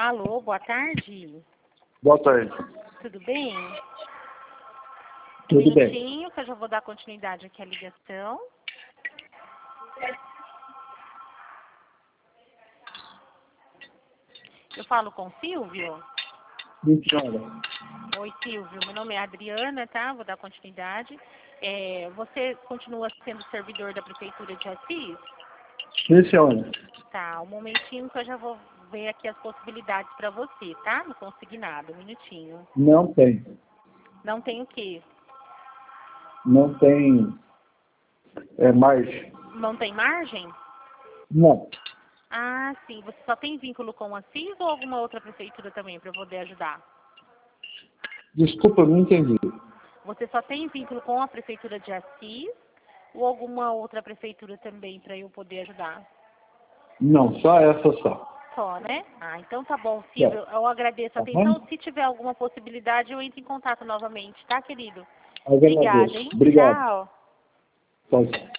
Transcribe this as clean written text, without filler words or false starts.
Alô, boa tarde. Boa tarde. Tudo bem? Tudo bem. Minutinho, que eu já vou dar continuidade aqui à ligação. Eu falo com o Silvio? Oi, Silvio. Meu nome é Adriana, tá? Vou dar continuidade. Você continua sendo servidor da Prefeitura de Assis? Sim, senhora. Tá, um momentinho que eu já vou ver aqui as possibilidades para você, tá? Não consegui nada, um minutinho. Não tem. Não tem o quê? Não tem margem. Não tem margem? Não. Ah, sim. Você só tem vínculo com a Assis ou alguma outra prefeitura também para eu poder ajudar? Desculpa, eu não entendi. Você só tem vínculo com a prefeitura de Assis ou alguma outra prefeitura também para eu poder ajudar? Não, só essa só. Só, né? Ah, então tá bom, Silvio. Eu agradeço a Tá bom? atenção. Se tiver alguma possibilidade, eu entro em contato novamente, tá, querido? Obrigada, Agradeço. hein? Obrigado. Tchau. Tchau, tchau.